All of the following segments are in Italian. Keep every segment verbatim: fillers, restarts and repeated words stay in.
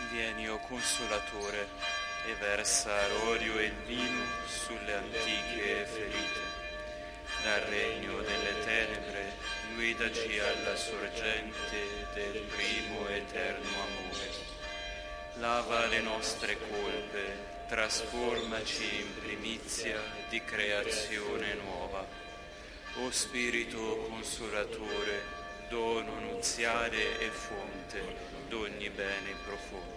Vieni, o Consolatore, e versa l'olio e il vino sulle antiche ferite. Dal regno delle tenebre guidaci alla sorgente del primo eterno amore. Lava le nostre colpe, trasformaci in primizia di creazione nuova. O Spirito Consolatore, dono nuziale e fonte d'ogni bene profondo,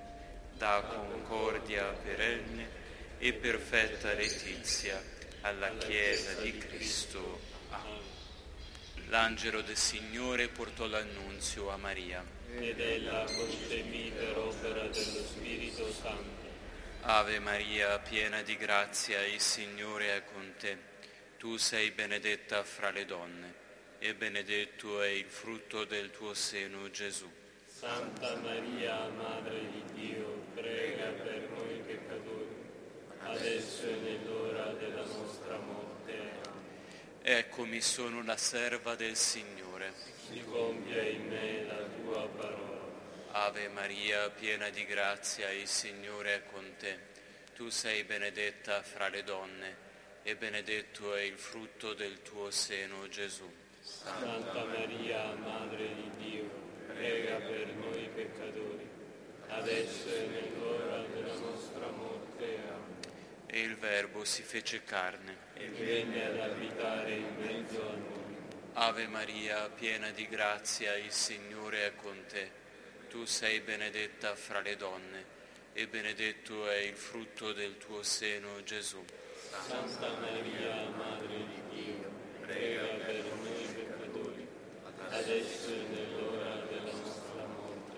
da concordia perenne e perfetta letizia alla Chiesa di Cristo. Amen. L'angelo del Signore portò l'annunzio a Maria. Ed ella concepì per opera dello Spirito Santo. Ave Maria, piena di grazia, il Signore è con te. Tu sei benedetta fra le donne, e benedetto è il frutto del tuo seno, Gesù. Santa Maria, Madre di Dio, prega per noi peccatori, adesso e nell'ora della nostra morte. Amen. Eccomi, sono la serva del Signore. Si compia in me la tua parola. Ave Maria, piena di grazia, il Signore è con te. Tu sei benedetta fra le donne, e benedetto è il frutto del tuo seno, Gesù. Santa Maria, Madre di Dio, prega per noi peccatori, adesso e nell'ora della nostra morte. Amen. E il Verbo si fece carne e venne ad abitare in mezzo a noi. Ave Maria, piena di grazia, il Signore è con te. Tu sei benedetta fra le donne, e benedetto è il frutto del tuo seno, Gesù. Santa Maria, Madre di Dio, prega per noi peccatori, adesso e nell'ora della nostra morte.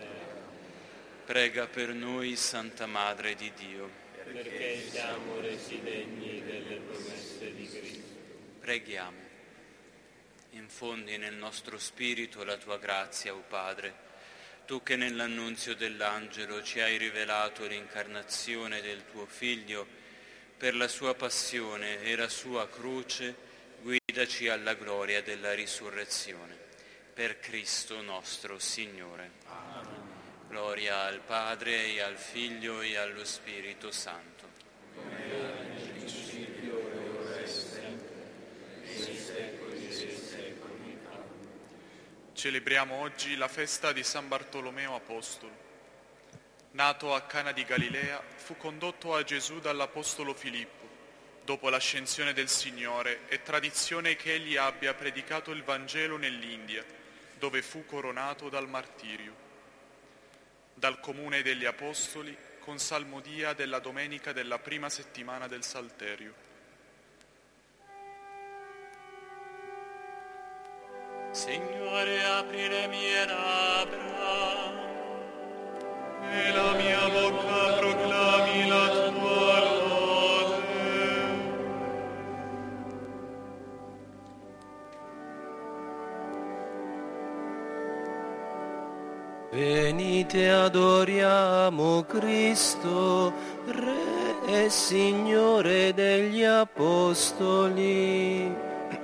Prega per noi, Santa Madre di Dio, perché siamo resi degni delle promesse di Cristo. Preghiamo. Infondi nel nostro spirito la tua grazia, o Padre, tu che nell'annunzio dell'angelo ci hai rivelato l'incarnazione del tuo Figlio, per la sua passione e la sua croce, guidaci alla gloria della risurrezione. Per Cristo nostro Signore. Amen. Gloria al Padre, e al Figlio, e allo Spirito Santo. Come era nel principio, e ora e sempre, e nei secoli dei secoli. Amen. Celebriamo oggi la festa di San Bartolomeo Apostolo. Nato a Cana di Galilea, fu condotto a Gesù dall'Apostolo Filippo. Dopo l'ascensione del Signore, è tradizione che egli abbia predicato il Vangelo nell'India, dove fu coronato dal martirio. Dal comune degli Apostoli, con salmodia della domenica della prima settimana del Salterio. Signore, apri le mie labbra, e la mia bocca proclami la tua lode. Venite, adoriamo Cristo, Re e Signore degli Apostoli.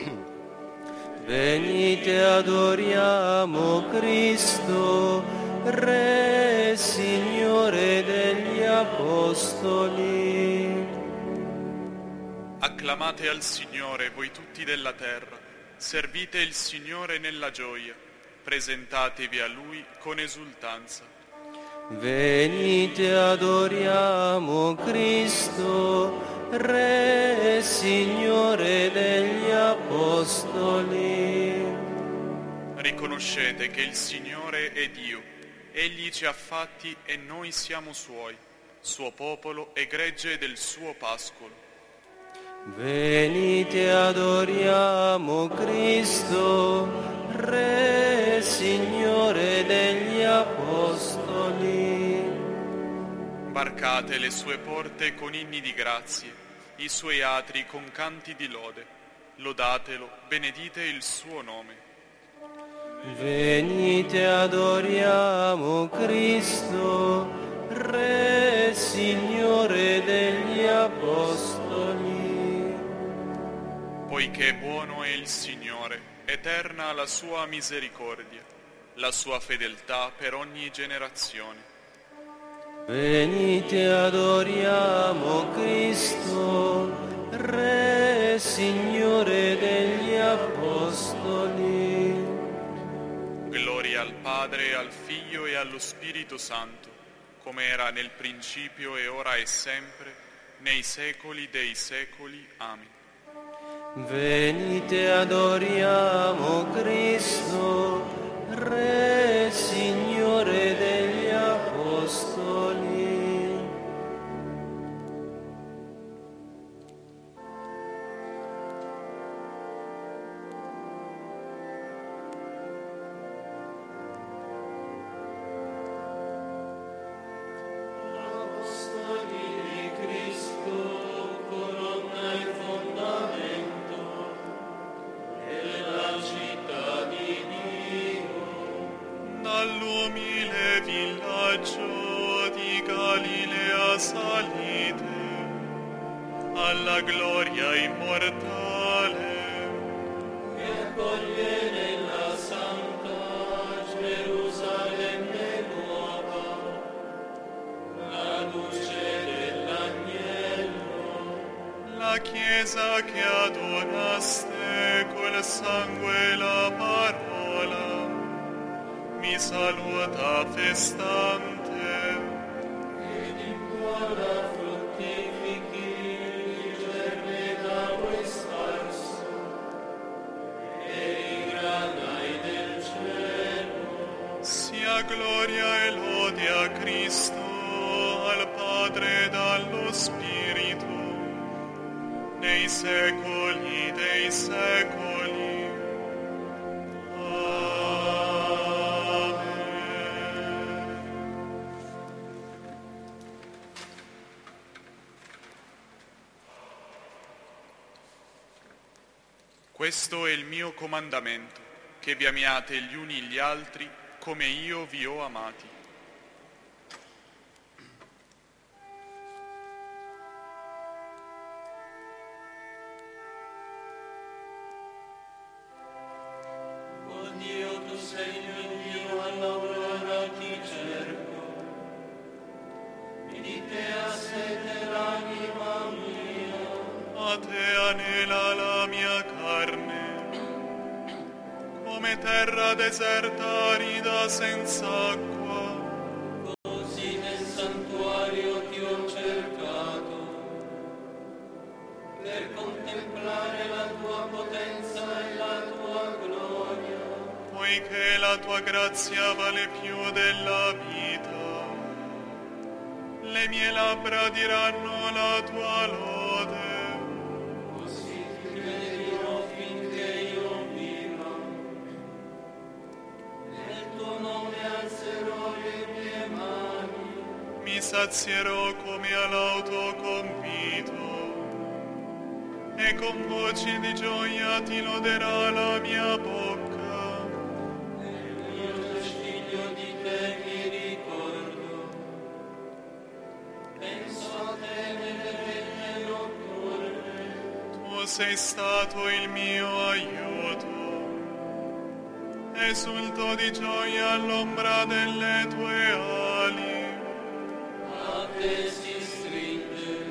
Venite, adoriamo Cristo, Re e Signore degli Apostoli. Acclamate al Signore, voi tutti della terra, servite il Signore nella gioia, presentatevi a Lui con esultanza. Venite, adoriamo Cristo, Re e Signore degli Apostoli. Riconoscete che il Signore è Dio, Egli ci ha fatti e noi siamo Suoi, Suo popolo e gregge del Suo pascolo. Venite, adoriamo Cristo, Re e Signore degli Apostoli. Varcate le sue porte con inni di grazie, i suoi atri con canti di lode. Lodatelo, benedite il suo nome. Venite, adoriamo Cristo, Re e Signore degli Apostoli. Poiché buono è il Signore, eterna la sua misericordia, la sua fedeltà per ogni generazione. Venite adoriamo Cristo, Re, Signore degli Apostoli. Gloria al Padre, al Figlio e allo Spirito Santo, come era nel principio e ora e sempre, nei secoli dei secoli. Amen. Venite adoriamo Cristo, Re, Signore degli Apostoli. Dall'umile villaggio di Galilea salite, alla gloria immortale, che accoglie nella santa Gerusalemme nuova la luce dell'agnello, la Chiesa che adoraste col sangue e la parola, mi saluta festante, ed in cuore fruttifichi il germe da voi sparso, e i granai del cielo. sia gloria e lode a Cristo, al Padre ed allo Spirito, nei secoli dei secoli. Questo è il mio comandamento, che vi amiate gli uni gli altri come io vi ho amati. O Dio, tu sei il mio Dio, all'aurora ti cerco, e di te ha sete l'anima mia. A te anela la mia carne, come terra deserta arida senza acqua. Così nel santuario ti ho cercato, per contemplare la tua potenza e la tua gloria. Poiché la tua grazia vale più della vita, le mie labbra diranno la tua lode. Così ti benedirò finché io viva, nel tuo nome alzerò le mie mani. Mi sazierò come all'auto compito, e con voci di gioia ti loderà la mia bocca. Nel mio ciglio di te mi ricordo, penso a te nelle veglie notturne. Tu sei stato il mio aiuto, esulto di gioia all'ombra delle tue ali. A te si stringe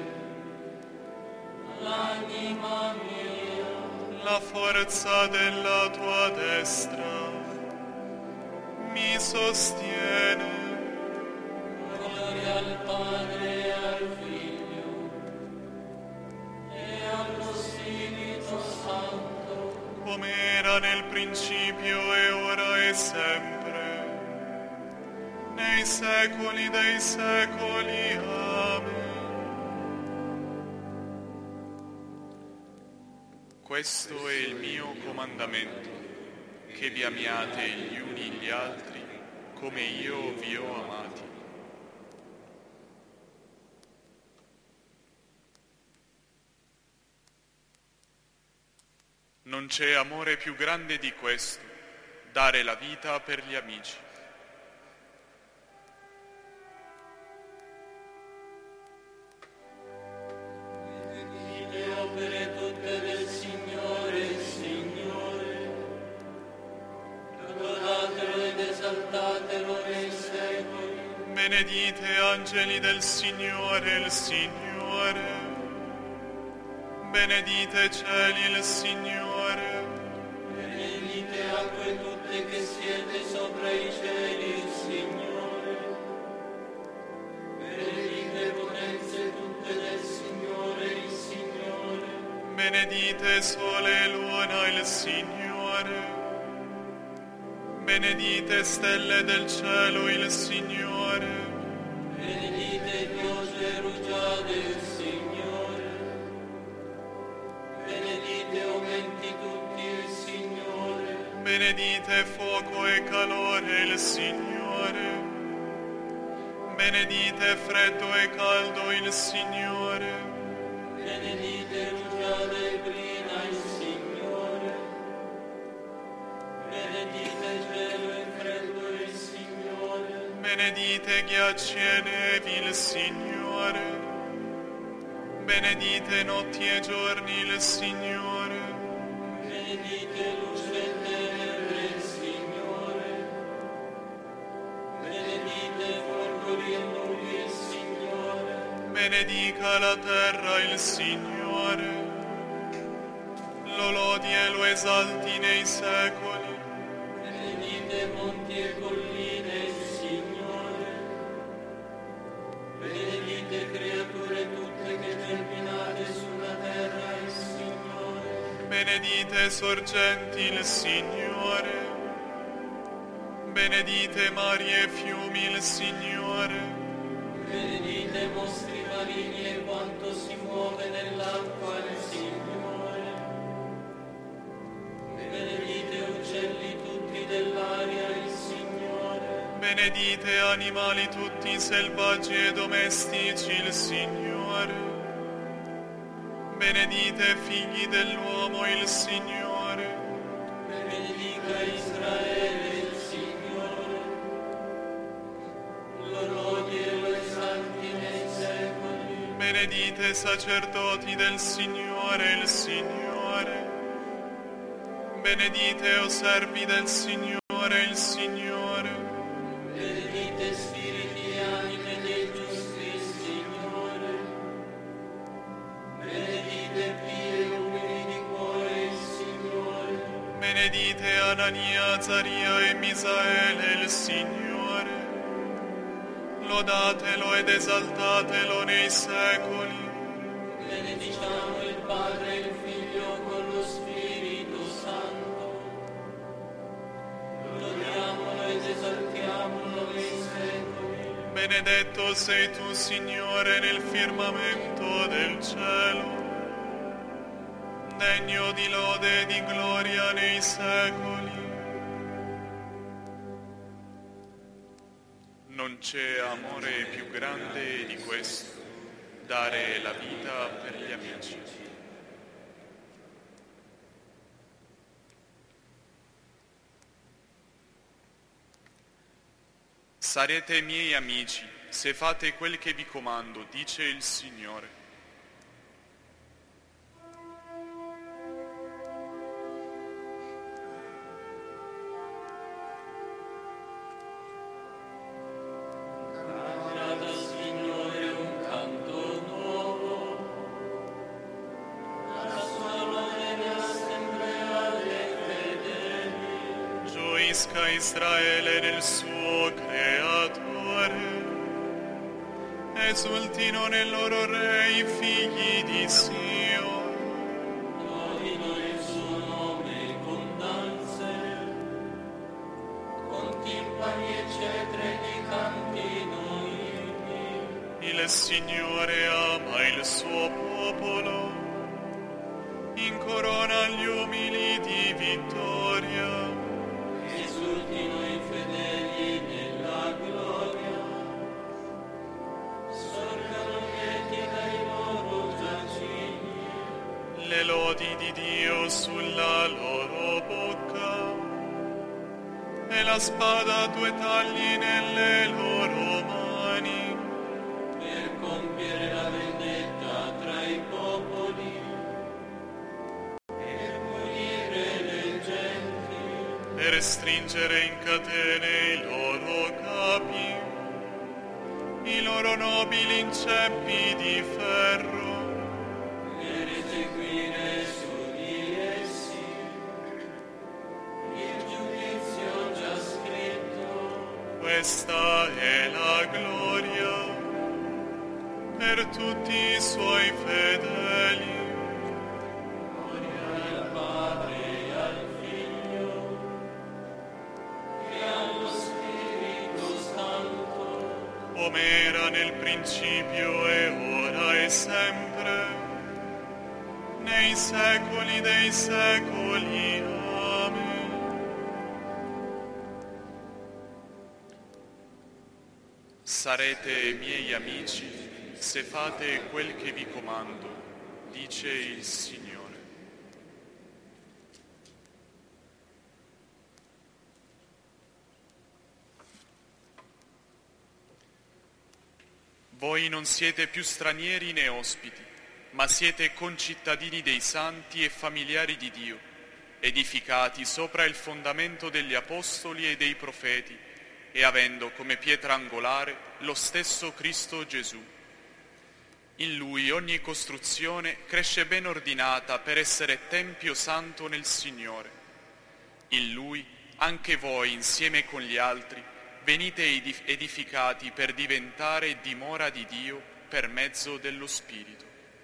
l'anima mia, La forza della tua destra mi sostiene. gloria al Padre e al Figlio e allo Spirito Santo, Come era nel principio e ora e sempre, nei secoli dei secoli. Amen. Questo è il mio comandamento, che vi amiate gli uni gli altri come io vi ho amati. Non c'è amore più grande di questo, dare la vita per gli amici. le opere tutte del Signore, Signore, lodatelo ed esaltatelo nei secoli. Benedite angeli del Signore, il Signore. Benedite cieli, il Signore. Benedite acque tutte che siete sopra i cieli, il Signore. Benedite potenze tutte del Signore, il Signore. Benedite sole e luna, il Signore. Benedite stelle del cielo, il Signore. Benedite piogge rugiade, il Signore. Benedite aumenti tutti, il Signore. Benedite fuoco e calore, il Signore. Benedite freddo e caldo, il Signore. Benedite rugiada e brina, il Signore. Benedite cielo e freddo, il Signore. Benedite ghiacci e nevi, il Signore. Benedite notti e giorni, il Signore. Benedite luce e tenebre, il Signore. Benedite folgori e nubi, il Signore. Benedica la terra, il Signore. Lo lodi e lo esalti nei secoli. Benedite monti e colline, il Signore. Benedite creature tutte che germinate sulla terra, il Signore. Benedite sorgenti, il Signore. Benedite mari e fiumi, il Signore. Benedite mostri marini e quanto si muove nell'acqua, il Signore. Benedite uccelli tutti dell'aria, il Signore. Benedite animali tutti selvaggi e domestici, il Signore. Benedite figli dell'uomo, il Signore. Benedica Israele, il Signore. Lo lodi e lo esalti nei secoli. Benedite sacerdoti del Signore, il Signore. Benedite o servi del Signore, il Signore. Benedite spiriti e anime dei giusti, il Signore. Benedite pie e umili di cuore, il Signore. Benedite Anania, Azaria e Misaele, il Signore. Lodatelo ed esaltatelo nei secoli. Benediciamo il Padre e il Figlio con lo Spirito Santo. Lodiamolo ed esaltiamolo nei secoli. Benedetto sei tu, Signore, nel firmamento del cielo. Degno di lode e di gloria nei secoli. Non c'è amore più grande di questo, dare la vita per gli amici. Sarete miei amici se fate quel che vi comando, dice il Signore. Israele nel suo creatore, esultino nel loro re i figli di Sion. Lodino il suo nome con danze, con timpani e cetre di cantino inni. Il Signore ama il suo popolo, incorona gli umili di vittoria. Esultino i fedeli nella gloria, sorgano lieti dai loro giacigni. Le lodi di Dio sulla loro bocca e la spada a due tagli nelle loro mani. Per compiere la vendetta tra i popoli, per punire le genti. Per stringere in catene i loro capi i loro nobili inceppi di ferro, per eseguire su di essi il giudizio già scritto. Questa è la gloria per tutti i suoi fedeli. Gloria al Padre e al Figlio e allo Spirito Santo, Come era nel principio e ora e sempre, nei secoli dei secoli. Amen. Sarete miei amici se fate quel che vi comando, dice il Signore. Voi non siete più stranieri né ospiti, ma siete concittadini dei santi e familiari di Dio, edificati sopra il fondamento degli apostoli e dei profeti, e avendo come pietra angolare lo stesso Cristo Gesù. In Lui ogni costruzione cresce ben ordinata per essere tempio santo nel Signore. In Lui anche voi, insieme con gli altri, venite edificati per diventare dimora di Dio per mezzo dello Spirito.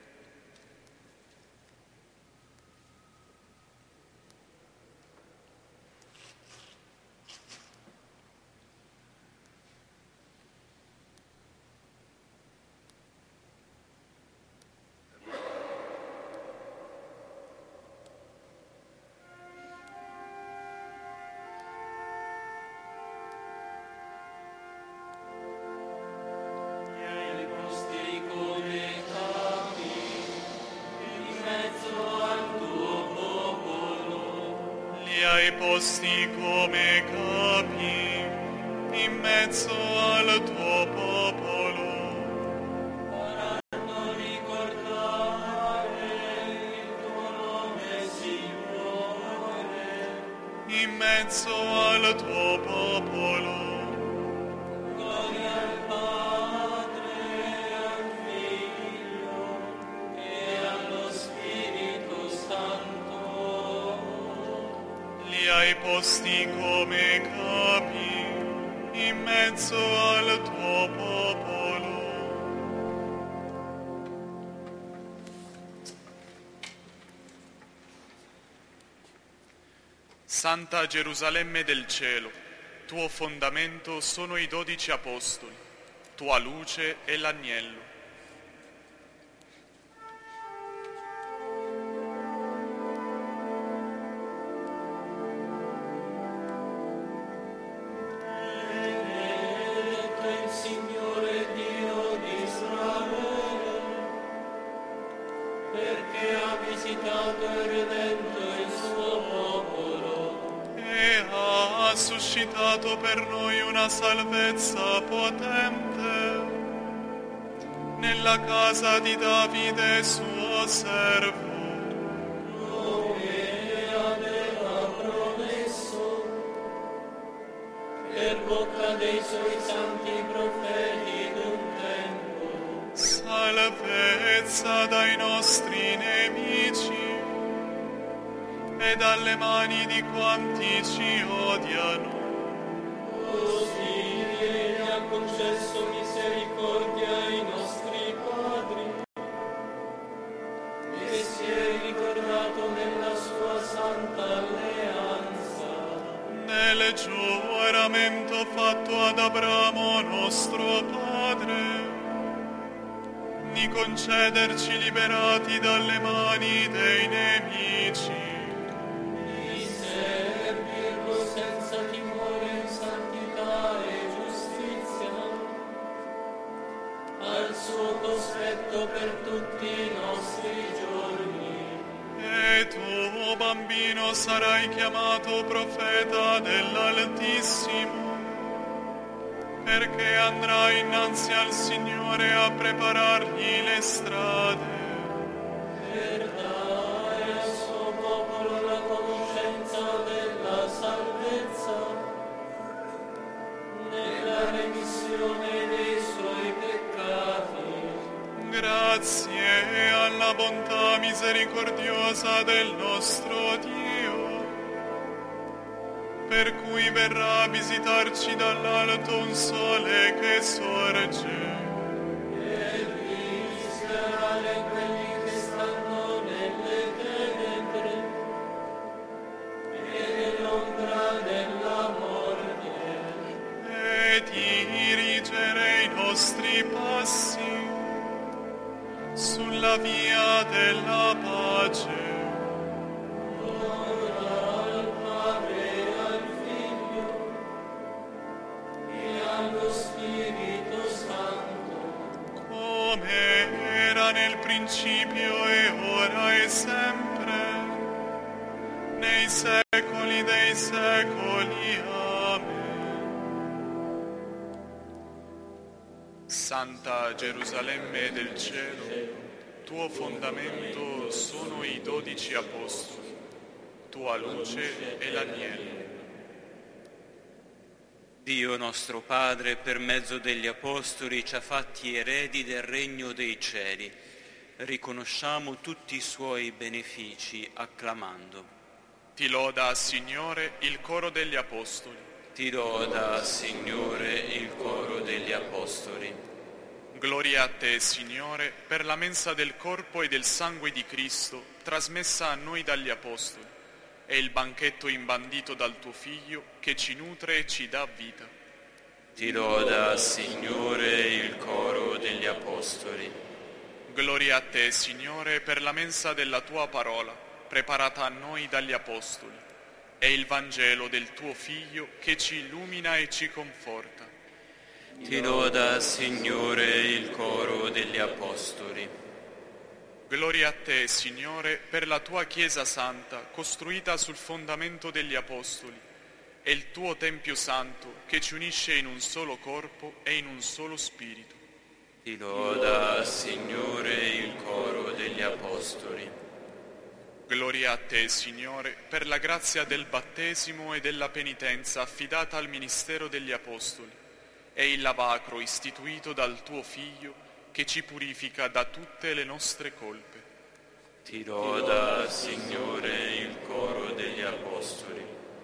Posti come capi in mezzo al tuo popolo, faranno ricordare il tuo nome, Signore, in mezzo al tuo popolo. Gloria al Padre, al Figlio e allo Spirito Santo. Li hai posti come capi in mezzo al tuo popolo. Santa Gerusalemme del cielo, tuo fondamento sono i dodici apostoli, tua luce è l'agnello. Suscitato per noi una salvezza potente nella casa di Davide suo servo, come aveva promesso per bocca dei suoi santi profeti d'un tempo. salvezza dai nostri nemici e dalle mani di quanti ci odiano. Così Egli ha concesso misericordia ai nostri padri e si è ricordato nella sua santa alleanza, Nel giuramento fatto ad Abramo nostro padre, di concederci liberati dalle mani dei nemici, di servirlo senza timore in santità e giustizia, al suo cospetto per tutti i nostri giorni. e tu, bambino, sarai chiamato profeta dell'Altissimo, perché andrai innanzi al Signore a preparargli le strade, Per dare al suo popolo la conoscenza della salvezza, nella remissione dei suoi grazie alla bontà misericordiosa del nostro Dio, per cui verrà a visitarci dall'alto un sole che sorge. E rischiarare quelli che stanno nelle tenebre e nell'ombra della morte. E dirigere i nostri passi sulla via della pace. Nel principio e ora e sempre, nei secoli dei secoli. Amen. Santa Gerusalemme del cielo, tuo fondamento sono i dodici apostoli, tua luce è l'agnello. Dio nostro Padre, per mezzo degli apostoli, ci ha fatti eredi del regno dei cieli. Riconosciamo tutti i suoi benefici acclamando. Ti loda, Signore, il coro degli apostoli. Ti loda, Signore, il coro degli apostoli. Gloria a te, Signore, per la mensa del corpo e del sangue di Cristo, trasmessa a noi dagli apostoli, e il banchetto imbandito dal tuo Figlio, che ci nutre e ci dà vita. Ti loda, Signore, il coro degli apostoli. Gloria a te, Signore, per la mensa della tua parola, preparata a noi dagli apostoli, e il Vangelo del tuo Figlio, che ci illumina e ci conforta. Ti loda, Signore, il coro degli apostoli. Gloria a te, Signore, per la tua Chiesa Santa, costruita sul fondamento degli apostoli, e il tuo Tempio Santo, che ci unisce in un solo corpo e in un solo spirito. Ti loda, Signore, il coro degli apostoli. Gloria a te, Signore, per la grazia del battesimo e della penitenza affidata al ministero degli apostoli, e il lavacro istituito dal tuo Figlio, che ci purifica da tutte le nostre colpe. Ti loda, Signore, il coro degli apostoli.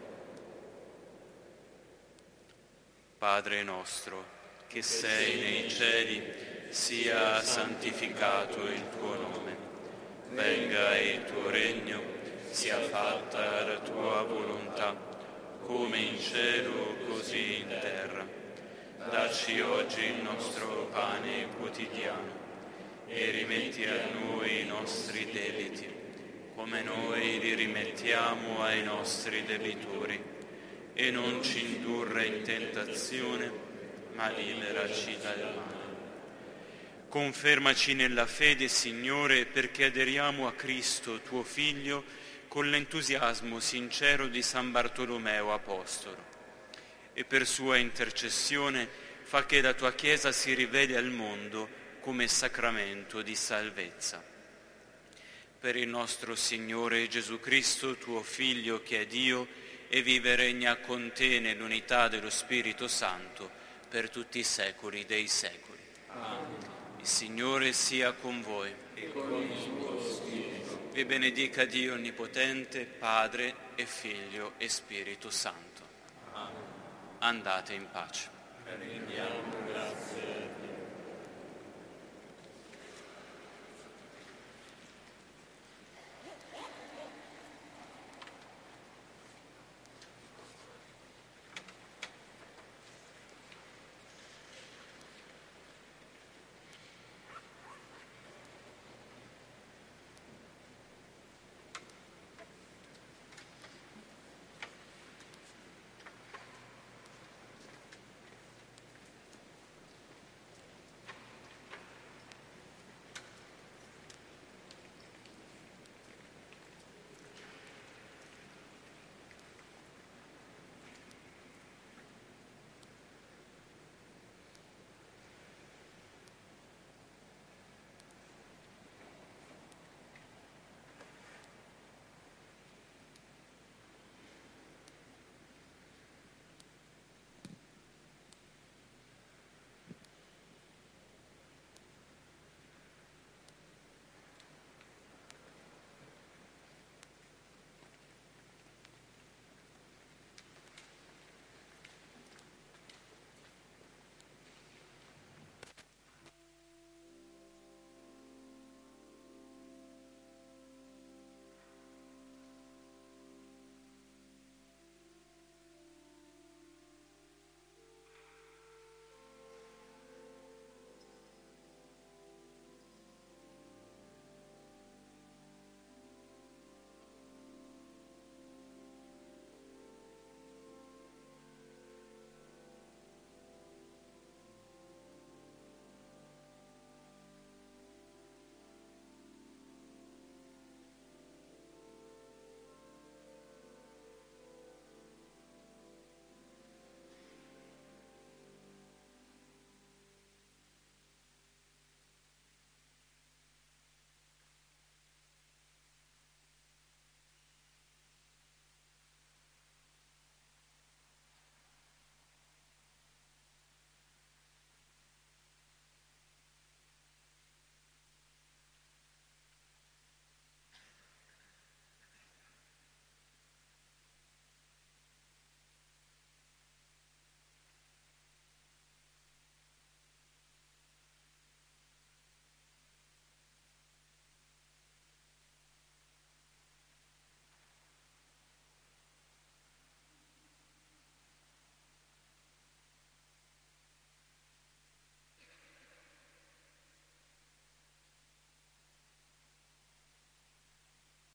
Padre nostro, che sei nei cieli, sia santificato il tuo nome. Venga il tuo regno, sia fatta la tua volontà, come in cielo così in terra. Dacci oggi il nostro pane quotidiano e rimetti a noi i nostri debiti, come noi li rimettiamo ai nostri debitori, e non ci indurre in tentazione, ma liberaci dal male. Confermaci nella fede, Signore, perché aderiamo a Cristo, tuo Figlio, con l'entusiasmo sincero di San Bartolomeo Apostolo. E per sua intercessione fa che la tua Chiesa si riveli al mondo come sacramento di salvezza. Per il nostro Signore Gesù Cristo, tuo Figlio, che è Dio, e vive e regna con te nell'unità dello Spirito Santo, per tutti i secoli dei secoli. Amen. Il Signore sia con voi. E con il tuo spirito. Vi benedica Dio Onnipotente, Padre e Figlio e Spirito Santo. Amen. Andate in pace. Rendiamo grazie.